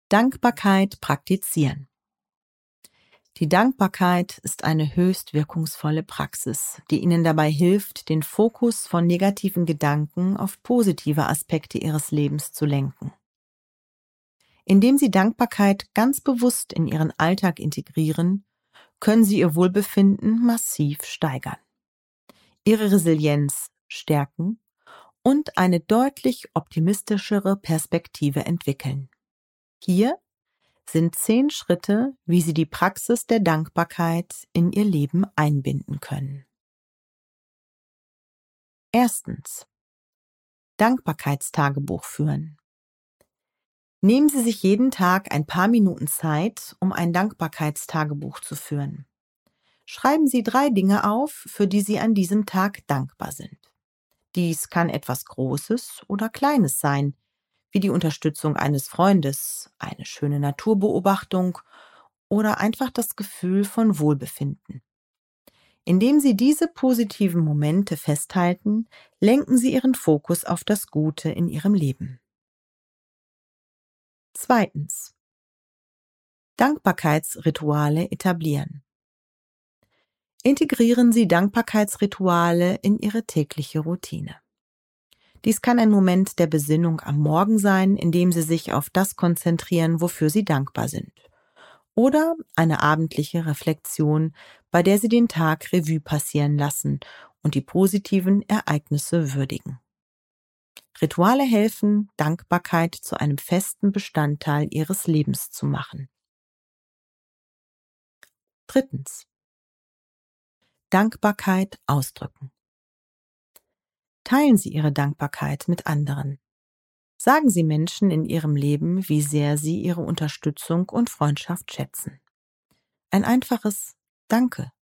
Dankbarkeit praktizieren. Die Dankbarkeit ist eine höchst wirkungsvolle Praxis, die Ihnen dabei hilft, den Fokus von negativen Gedanken auf positive Aspekte Ihres Lebens zu lenken. Indem Sie Dankbarkeit ganz bewusst in Ihren Alltag integrieren, können Sie Ihr Wohlbefinden massiv steigern, Ihre Resilienz stärken und eine deutlich optimistischere Perspektive entwickeln. Hier sind 10 Schritte, wie Sie die Praxis der Dankbarkeit in Ihr Leben einbinden können. Erstens. Dankbarkeitstagebuch führen. Nehmen Sie sich jeden Tag ein paar Minuten Zeit, um ein Dankbarkeitstagebuch zu führen. Schreiben Sie 3 Dinge auf, für die Sie an diesem Tag dankbar sind. Dies kann etwas Großes oder Kleines sein, wie die Unterstützung eines Freundes, eine schöne Naturbeobachtung oder einfach das Gefühl von Wohlbefinden. Indem Sie diese positiven Momente festhalten, lenken Sie Ihren Fokus auf das Gute in Ihrem Leben. Zweitens. Dankbarkeitsrituale etablieren. Integrieren Sie Dankbarkeitsrituale in Ihre tägliche Routine. Dies kann ein Moment der Besinnung am Morgen sein, in dem Sie sich auf das konzentrieren, wofür Sie dankbar sind. Oder eine abendliche Reflexion, bei der Sie den Tag Revue passieren lassen und die positiven Ereignisse würdigen. Rituale helfen, Dankbarkeit zu einem festen Bestandteil Ihres Lebens zu machen. Drittens. Dankbarkeit ausdrücken. Teilen Sie Ihre Dankbarkeit mit anderen. Sagen Sie Menschen in Ihrem Leben, wie sehr Sie ihre Unterstützung und Freundschaft schätzen. Ein einfaches Danke